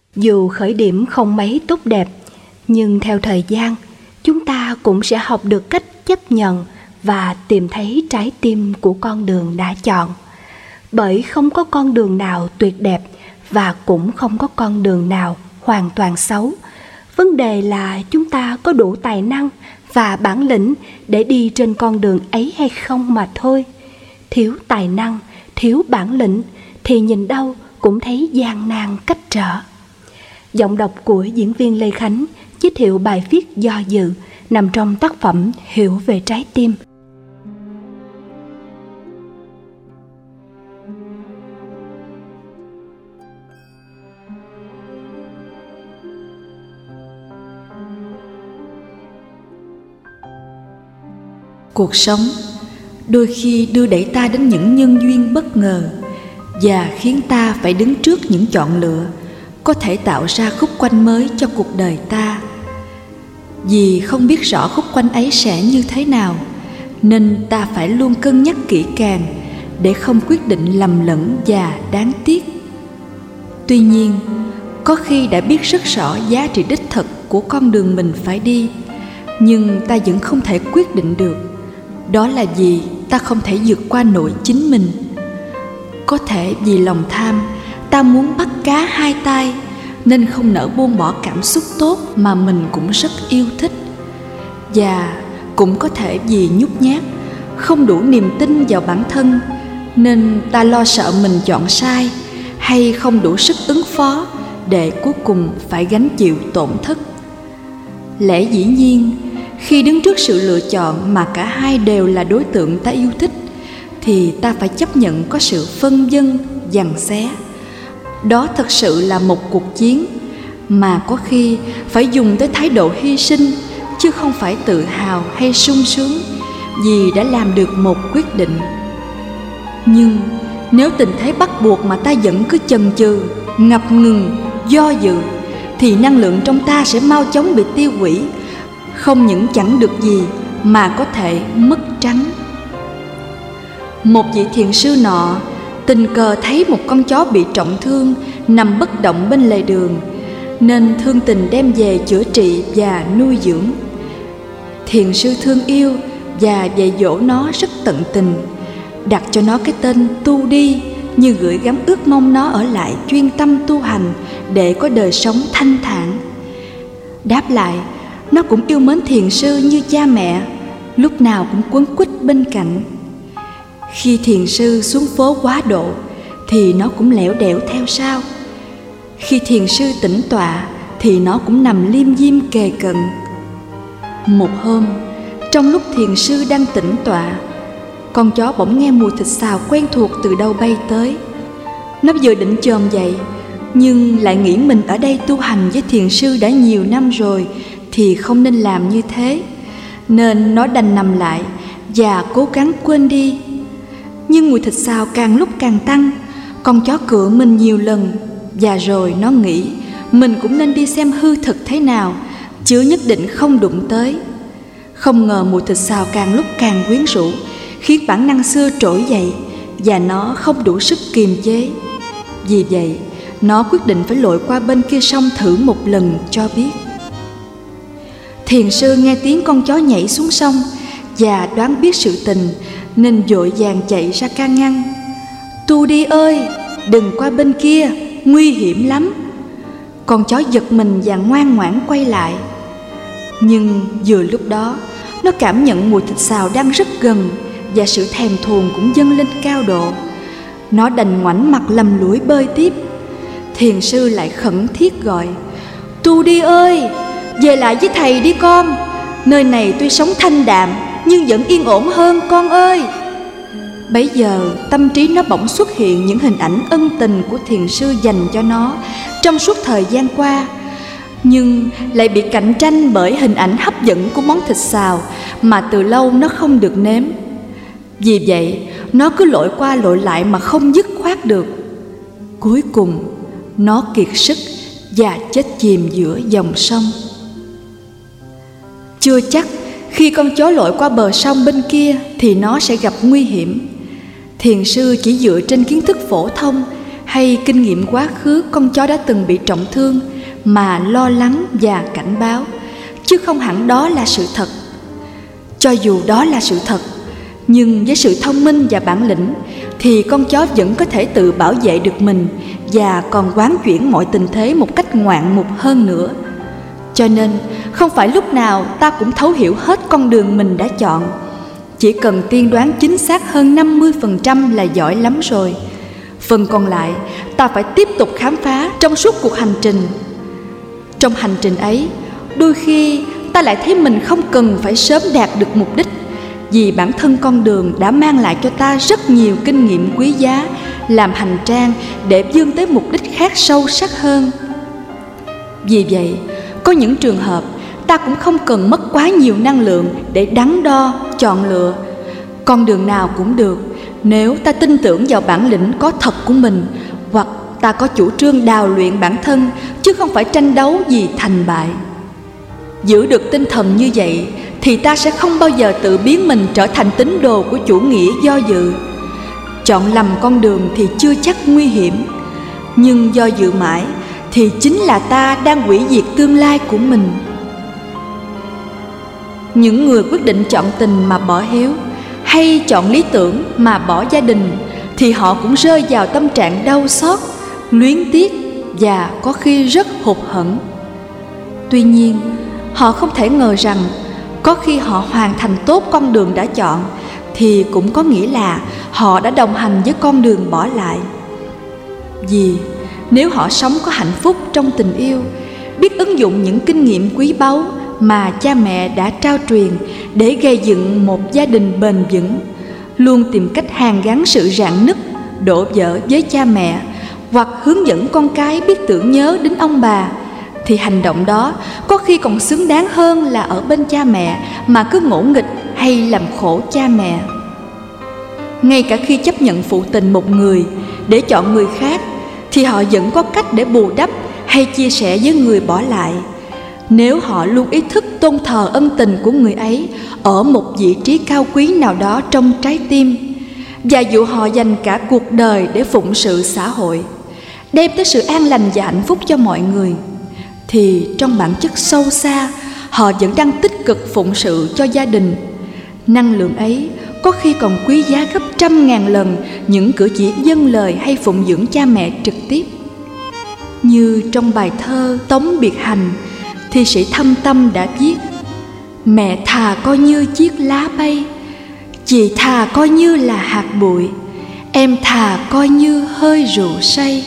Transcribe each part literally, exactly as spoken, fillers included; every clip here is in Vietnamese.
Dù khởi điểm không mấy tốt đẹp, nhưng theo thời gian, chúng ta cũng sẽ học được cách chấp nhận và tìm thấy trái tim của con đường đã chọn. Bởi không có con đường nào tuyệt đẹp và cũng không có con đường nào hoàn toàn xấu. Vấn đề là chúng ta có đủ tài năng và bản lĩnh để đi trên con đường ấy hay không mà thôi. Thiếu tài năng, thiếu bản lĩnh thì nhìn đâu cũng thấy gian nan cách trở. Giọng đọc của diễn viên Lê Khánh giới thiệu bài viết Do Dự nằm trong tác phẩm Hiểu về trái tim. Cuộc sống đôi khi đưa đẩy ta đến những nhân duyên bất ngờ và khiến ta phải đứng trước những chọn lựa có thể tạo ra khúc quanh mới cho cuộc đời ta. Vì không biết rõ khúc quanh ấy sẽ như thế nào, nên ta phải luôn cân nhắc kỹ càng để không quyết định lầm lẫn và đáng tiếc. Tuy nhiên, có khi đã biết rất rõ giá trị đích thực của con đường mình phải đi, nhưng ta vẫn không thể quyết định được. Đó là vì ta không thể vượt qua nổi chính mình. Có thể vì lòng tham, ta muốn bắt cá hai tay nên không nỡ buông bỏ cảm xúc tốt mà mình cũng rất yêu thích. Và cũng có thể vì nhút nhát, không đủ niềm tin vào bản thân nên ta lo sợ mình chọn sai hay không đủ sức ứng phó để cuối cùng phải gánh chịu tổn thất. Lẽ dĩ nhiên, khi đứng trước sự lựa chọn mà cả hai đều là đối tượng ta yêu thích thì ta phải chấp nhận có sự phân vân, giằng xé. Đó thật sự là một cuộc chiến mà có khi phải dùng tới thái độ hy sinh, chứ không phải tự hào hay sung sướng vì đã làm được một quyết định. Nhưng nếu tình thế bắt buộc mà ta vẫn cứ chần chừ, ngập ngừng, do dự thì năng lượng trong ta sẽ mau chóng bị tiêu hủy, không những chẳng được gì mà có thể mất trắng. Một vị thiền sư nọ tình cờ thấy một con chó bị trọng thương nằm bất động bên lề đường, nên thương tình đem về chữa trị và nuôi dưỡng. Thiền sư thương yêu và dạy dỗ nó rất tận tình, đặt cho nó cái tên Tu Đi, như gửi gắm ước mong nó ở lại chuyên tâm tu hành để có đời sống thanh thản. Đáp lại, nó cũng yêu mến thiền sư như cha mẹ, lúc nào cũng quấn quýt bên cạnh. Khi thiền sư xuống phố quá độ thì nó cũng lẻo đẻo theo sau. Khi thiền sư tĩnh tọa thì nó cũng nằm liêm diêm kề cận. Một hôm, trong lúc thiền sư đang tĩnh tọa, con chó bỗng nghe mùi thịt xào quen thuộc từ đâu bay tới. Nó vừa định chồm dậy, nhưng lại nghĩ mình ở đây tu hành với thiền sư đã nhiều năm rồi thì không nên làm như thế, nên nó đành nằm lại và cố gắng quên đi. Nhưng mùi thịt xào càng lúc càng tăng, con chó cựa mình nhiều lần, và rồi nó nghĩ mình cũng nên đi xem hư thực thế nào, chứ nhất định không đụng tới. Không ngờ mùi thịt xào càng lúc càng quyến rũ, khiến bản năng xưa trỗi dậy, và nó không đủ sức kiềm chế. Vì vậy, nó quyết định phải lội qua bên kia sông thử một lần cho biết. Thiền sư nghe tiếng con chó nhảy xuống sông và đoán biết sự tình, nên vội vàng chạy ra can ngăn. Tu Đi ơi, đừng qua bên kia, nguy hiểm lắm. Con chó giật mình và ngoan ngoãn quay lại. Nhưng vừa lúc đó, nó cảm nhận mùi thịt xào đang rất gần, và sự thèm thuồng cũng dâng lên cao độ. Nó đành ngoảnh mặt lầm lũi bơi tiếp. Thiền sư lại khẩn thiết gọi: Tu Đi ơi, về lại với thầy đi con. Nơi này tuy sống thanh đạm nhưng vẫn yên ổn hơn con ơi. Bấy giờ tâm trí nó bỗng xuất hiện những hình ảnh ân tình của thiền sư dành cho nó trong suốt thời gian qua, nhưng lại bị cạnh tranh bởi hình ảnh hấp dẫn của món thịt xào mà từ lâu nó không được nếm. Vì vậy, nó cứ lội qua lội lại mà không dứt khoát được. Cuối cùng, nó kiệt sức và chết chìm giữa dòng sông. Chưa chắc khi con chó lội qua bờ sông bên kia thì nó sẽ gặp nguy hiểm. Thiền sư chỉ dựa trên kiến thức phổ thông hay kinh nghiệm quá khứ con chó đã từng bị trọng thương mà lo lắng và cảnh báo, chứ không hẳn đó là sự thật. Cho dù đó là sự thật, nhưng với sự thông minh và bản lĩnh thì con chó vẫn có thể tự bảo vệ được mình và còn quán chuyển mọi tình thế một cách ngoạn mục hơn nữa. Cho nên không phải lúc nào ta cũng thấu hiểu hết con đường mình đã chọn. Chỉ cần tiên đoán chính xác hơn năm mươi phần trăm là giỏi lắm rồi. Phần còn lại ta phải tiếp tục khám phá trong suốt cuộc hành trình. Trong hành trình ấy, đôi khi ta lại thấy mình không cần phải sớm đạt được mục đích, vì bản thân con đường đã mang lại cho ta rất nhiều kinh nghiệm quý giá, làm hành trang để vươn tới mục đích khác sâu sắc hơn. Vì vậy, có những trường hợp ta cũng không cần mất quá nhiều năng lượng để đắn đo, chọn lựa. Con đường nào cũng được, nếu ta tin tưởng vào bản lĩnh có thật của mình, hoặc ta có chủ trương đào luyện bản thân, chứ không phải tranh đấu vì thành bại. Giữ được tinh thần như vậy thì ta sẽ không bao giờ tự biến mình trở thành tín đồ của chủ nghĩa do dự. Chọn lầm con đường thì chưa chắc nguy hiểm, nhưng do dự mãi thì chính là ta đang hủy diệt tương lai của mình. Những người quyết định chọn tình mà bỏ hiếu, hay chọn lý tưởng mà bỏ gia đình, thì họ cũng rơi vào tâm trạng đau xót, luyến tiếc và có khi rất hụt hẫng. Tuy nhiên, họ không thể ngờ rằng có khi họ hoàn thành tốt con đường đã chọn thì cũng có nghĩa là họ đã đồng hành với con đường bỏ lại. Vì nếu họ sống có hạnh phúc trong tình yêu, biết ứng dụng những kinh nghiệm quý báu mà cha mẹ đã trao truyền để gây dựng một gia đình bền vững, luôn tìm cách hàn gắn sự rạn nứt, đổ vỡ với cha mẹ, hoặc hướng dẫn con cái biết tưởng nhớ đến ông bà, thì hành động đó có khi còn xứng đáng hơn là ở bên cha mẹ mà cứ ngỗ nghịch hay làm khổ cha mẹ. Ngay cả khi chấp nhận phụ tình một người để chọn người khác, thì họ vẫn có cách để bù đắp hay chia sẻ với người bỏ lại, nếu họ luôn ý thức tôn thờ ân tình của người ấy ở một vị trí cao quý nào đó trong trái tim, và dụ họ dành cả cuộc đời để phụng sự xã hội, đem tới sự an lành và hạnh phúc cho mọi người, thì trong bản chất sâu xa họ vẫn đang tích cực phụng sự cho gia đình. Năng lượng ấy có khi còn quý giá gấp trăm ngàn lần những cử chỉ dâng lời hay phụng dưỡng cha mẹ trực tiếp. Như trong bài thơ Tống Biệt Hành, thi sĩ Thâm Tâm đã viết: mẹ thà coi như chiếc lá bay, chị thà coi như là hạt bụi, em thà coi như hơi rượu say.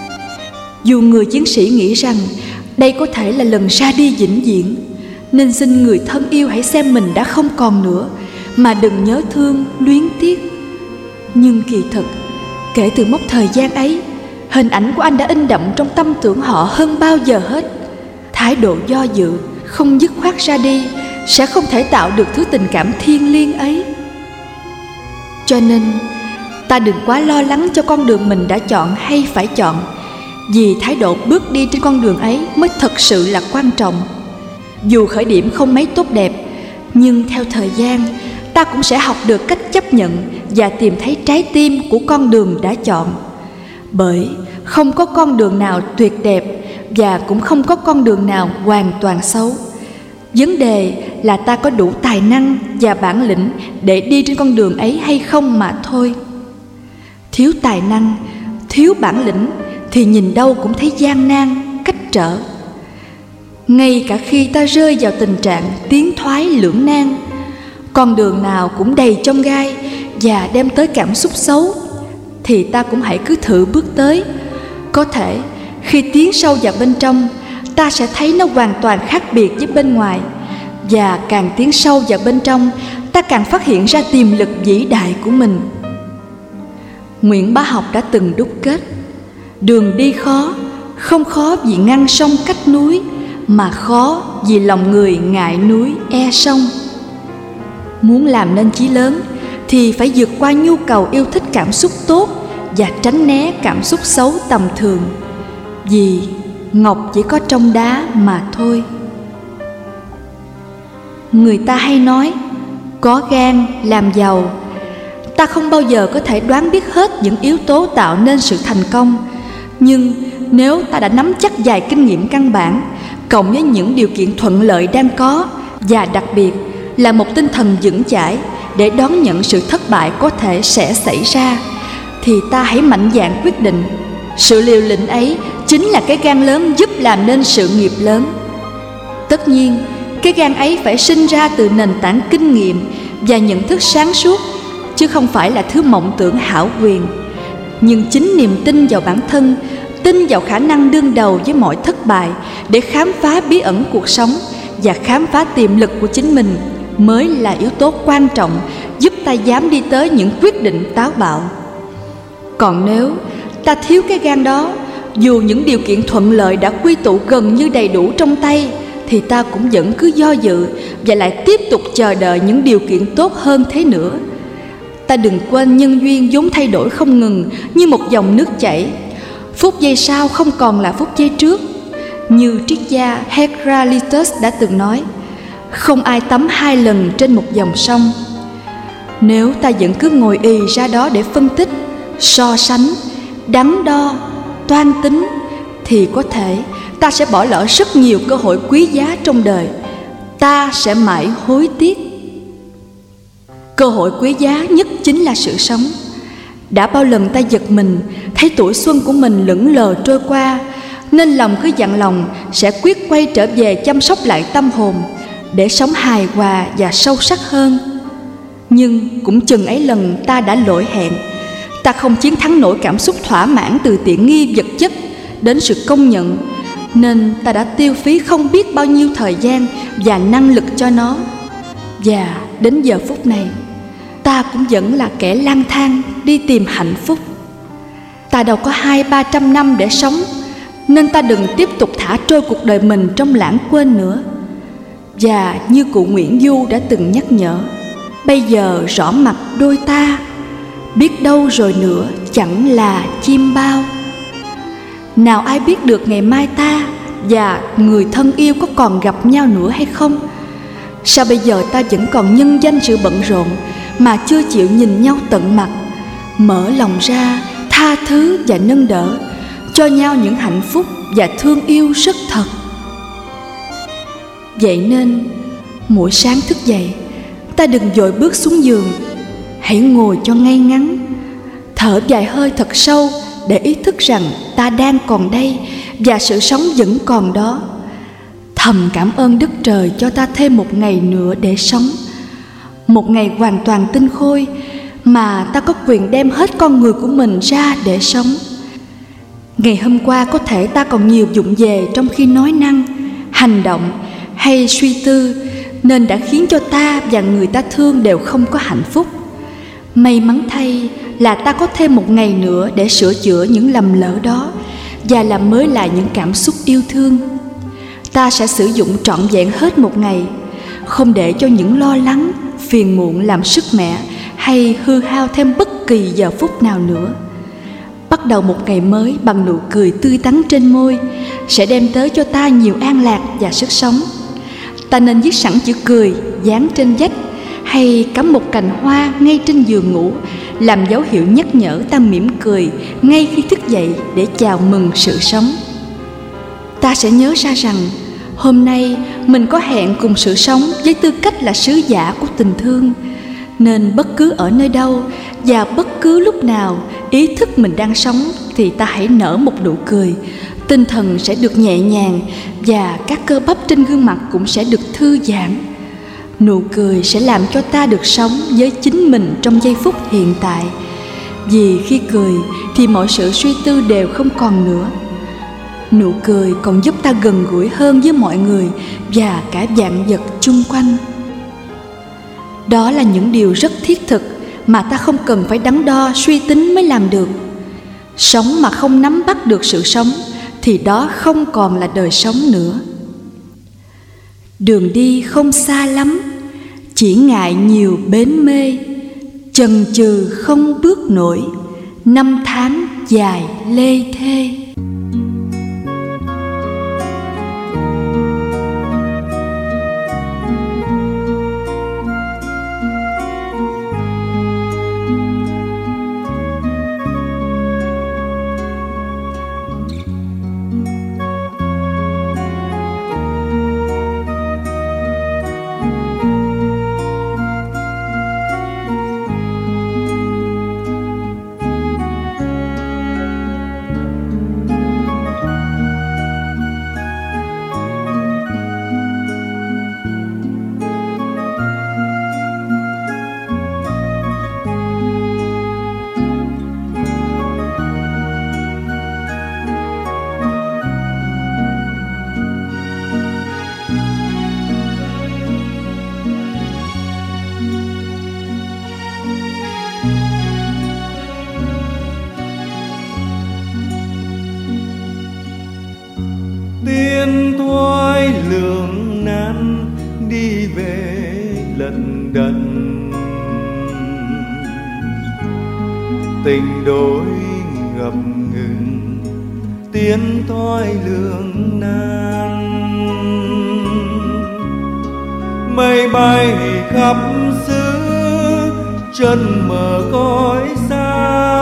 Dù người chiến sĩ nghĩ rằng đây có thể là lần ra đi vĩnh viễn, nên xin người thân yêu hãy xem mình đã không còn nữa, mà đừng nhớ thương, luyến tiếc. Nhưng kỳ thực, kể từ mốc thời gian ấy, hình ảnh của anh đã in đậm trong tâm tưởng họ hơn bao giờ hết. Thái độ do dự, không dứt khoát ra đi sẽ không thể tạo được thứ tình cảm thiêng liêng ấy. Cho nên, ta đừng quá lo lắng cho con đường mình đã chọn hay phải chọn, vì thái độ bước đi trên con đường ấy mới thật sự là quan trọng. Dù khởi điểm không mấy tốt đẹp, nhưng theo thời gian, ta cũng sẽ học được cách chấp nhận và tìm thấy trái tim của con đường đã chọn. Bởi không có con đường nào tuyệt đẹp, và cũng không có con đường nào hoàn toàn xấu. Vấn đề là ta có đủ tài năng và bản lĩnh để đi trên con đường ấy hay không mà thôi. Thiếu tài năng, thiếu bản lĩnh thì nhìn đâu cũng thấy gian nan, cách trở. Ngay cả khi ta rơi vào tình trạng tiến thoái lưỡng nan, con đường nào cũng đầy chông gai và đem tới cảm xúc xấu, thì ta cũng hãy cứ thử bước tới. Có thể khi tiến sâu vào bên trong, ta sẽ thấy nó hoàn toàn khác biệt với bên ngoài. Và càng tiến sâu vào bên trong, ta càng phát hiện ra tiềm lực vĩ đại của mình. Nguyễn Bá Học đã từng đúc kết: đường đi khó, không khó vì ngăn sông cách núi, mà khó vì lòng người ngại núi e sông. Muốn làm nên chí lớn thì phải vượt qua nhu cầu yêu thích cảm xúc tốt và tránh né cảm xúc xấu tầm thường, vì ngọc chỉ có trong đá mà thôi. Người ta hay nói có gan làm giàu. Ta không bao giờ có thể đoán biết hết những yếu tố tạo nên sự thành công, Nhưng nếu ta đã nắm chắc vài kinh nghiệm căn bản, cộng với những điều kiện thuận lợi đang có, và đặc biệt là một tinh thần vững chãi để đón nhận sự thất bại có thể sẽ xảy ra, thì ta hãy mạnh dạn quyết định. Sự liều lĩnh ấy chính là cái gan lớn giúp làm nên sự nghiệp lớn. Tất nhiên, cái gan ấy phải sinh ra từ nền tảng kinh nghiệm và nhận thức sáng suốt, chứ không phải là thứ mộng tưởng hão quyền. Nhưng chính niềm tin vào bản thân, tin vào khả năng đương đầu với mọi thất bại để khám phá bí ẩn cuộc sống và khám phá tiềm lực của chính mình mới là yếu tố quan trọng giúp ta dám đi tới những quyết định táo bạo. Còn nếu ta thiếu cái gan đó, dù những điều kiện thuận lợi đã quy tụ gần như đầy đủ trong tay, thì ta cũng vẫn cứ do dự và lại tiếp tục chờ đợi những điều kiện tốt hơn thế nữa. Ta đừng quên nhân duyên vốn thay đổi không ngừng như một dòng nước chảy. Phút giây sau không còn là phút giây trước. Như triết gia Heraclitus đã từng nói, không ai tắm hai lần trên một dòng sông. Nếu ta vẫn cứ ngồi ì ra đó để phân tích, so sánh, đắn đo, toan tính, thì có thể ta sẽ bỏ lỡ rất nhiều cơ hội quý giá trong đời. Ta sẽ mãi hối tiếc. Cơ hội quý giá nhất chính là sự sống. Đã bao lần ta giật mình thấy tuổi xuân của mình lững lờ trôi qua, nên lòng cứ dặn lòng sẽ quyết quay trở về chăm sóc lại tâm hồn để sống hài hòa và sâu sắc hơn. Nhưng cũng chừng ấy lần ta đã lỗi hẹn. Ta không chiến thắng nổi cảm xúc thỏa mãn từ tiện nghi vật chất đến sự công nhận, nên ta đã tiêu phí không biết bao nhiêu thời gian và năng lực cho nó. Và đến giờ phút này, ta cũng vẫn là kẻ lang thang đi tìm hạnh phúc. Ta đâu có hai ba trăm năm để sống, nên ta đừng tiếp tục thả trôi cuộc đời mình trong lãng quên nữa. Và như cụ Nguyễn Du đã từng nhắc nhở, bây giờ rõ mặt đôi ta, biết đâu rồi nữa chẳng là chim bao. Nào ai biết được ngày mai ta và người thân yêu có còn gặp nhau nữa hay không? Sao bây giờ ta vẫn còn nhân danh sự bận rộn mà chưa chịu nhìn nhau tận mặt, mở lòng ra, tha thứ và nâng đỡ, cho nhau những hạnh phúc và thương yêu rất thật. Vậy nên, mỗi sáng thức dậy, ta đừng vội bước xuống giường. Hãy ngồi cho ngay ngắn, thở vài hơi thật sâu để ý thức rằng ta đang còn đây và sự sống vẫn còn đó. Thầm cảm ơn Đức Trời cho ta thêm một ngày nữa để sống, một ngày hoàn toàn tinh khôi mà ta có quyền đem hết con người của mình ra để sống. Ngày hôm qua có thể ta còn nhiều vụng về trong khi nói năng, hành động hay suy tư, nên đã khiến cho ta và người ta thương đều không có hạnh phúc. May mắn thay là ta có thêm một ngày nữa để sửa chữa những lầm lỡ đó và làm mới lại những cảm xúc yêu thương. Ta sẽ sử dụng trọn vẹn hết một ngày, không để cho những lo lắng, phiền muộn làm sức mẻ hay hư hao thêm bất kỳ giờ phút nào nữa. Bắt đầu một ngày mới bằng nụ cười tươi tắn trên môi sẽ đem tới cho ta nhiều an lạc và sức sống. Ta nên viết sẵn chữ cười dán trên vách, hay cắm một cành hoa ngay trên giường ngủ, làm dấu hiệu nhắc nhở ta mỉm cười ngay khi thức dậy để chào mừng sự sống. Ta sẽ nhớ ra rằng hôm nay mình có hẹn cùng sự sống với tư cách là sứ giả của tình thương, nên bất cứ ở nơi đâu và bất cứ lúc nào ý thức mình đang sống thì ta hãy nở một nụ cười. Tinh thần sẽ được nhẹ nhàng và các cơ bắp trên gương mặt cũng sẽ được thư giãn. Nụ cười sẽ làm cho ta được sống với chính mình trong giây phút hiện tại. Vì khi cười thì mọi sự suy tư đều không còn nữa. Nụ cười còn giúp ta gần gũi hơn với mọi người và cả vạn vật chung quanh. Đó là những điều rất thiết thực mà ta không cần phải đắn đo suy tính mới làm được. Sống mà không nắm bắt được sự sống thì đó không còn là đời sống nữa. Đường đi không xa lắm, chỉ ngại nhiều bến mê, chần chừ không bước nổi, năm tháng dài lê thê. lận đận. Tình đôi ngập ngừng, tiến thoái lưỡng nan. Mây bay khắp xứ, chân mở cõi xa.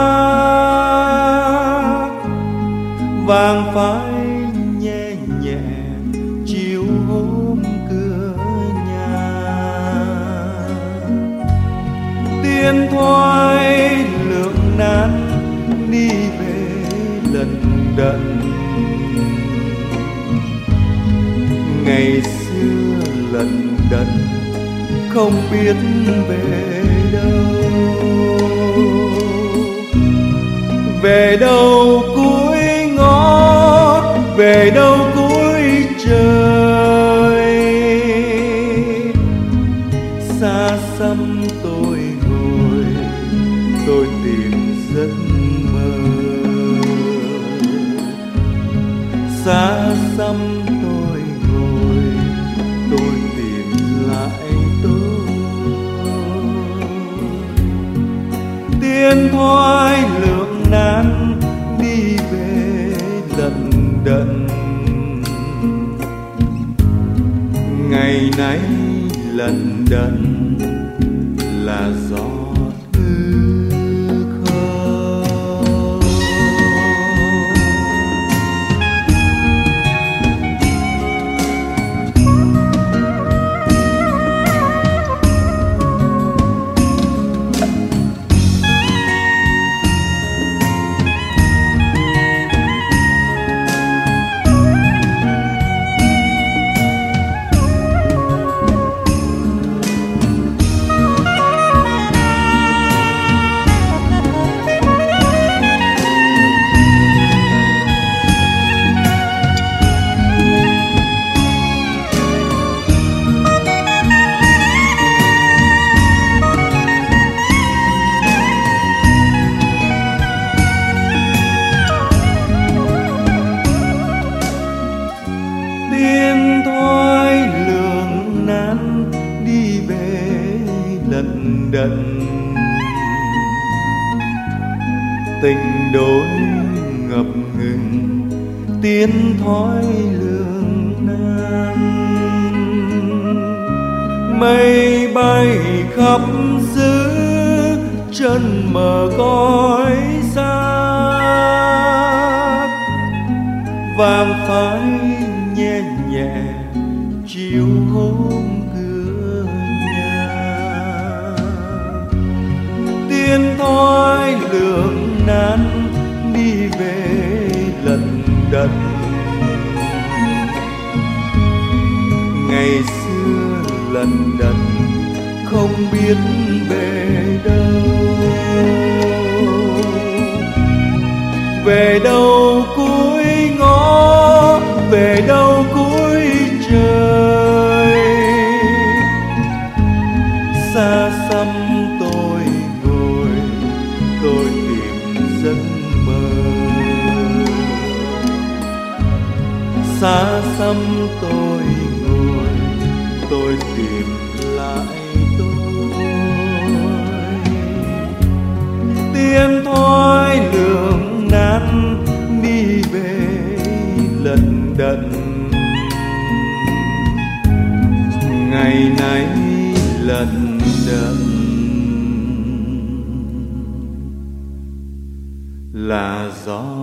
Vàng phai nhẹ nhẹ chiều hôm cửa nhà. Tiến thoái lưỡng nan, đi về lận đận. Ngày xưa lận đận, không biết về đâu. Về đâu cuối ngõ, về đâu cuối trời. Xa xăm tôi ngồi, tôi tìm giấc mơ. Xa xăm tôi ngồi, tôi tìm lại tôi. Tiến thoái lưỡng nan, đi về lận đận. Ngày nay lận đận là giọt hư không. Tiến thoái lưỡng nan, đi về lận đận. Tình đôi ngập ngừng, tiến thoái lưỡng nan. Mây bay khắp xứ, chân mở cõi xa. Vàng phai nhẹ nhẹ chiều hôm cửa nhà. Tiến thoái lưỡng nan, đi về lận đận. Ngày xưa lận đận, không biết về đâu. Về đâu cuối ngõ, về đâu cuối trời. Xa xăm tôi ngồi, tôi tìm giấc mơ. Xa xăm tôi ngồi, tôi tìm lại tôi. Tiến thoái lưỡng nan, đi về lận đận. Ngày nay lận đận là gió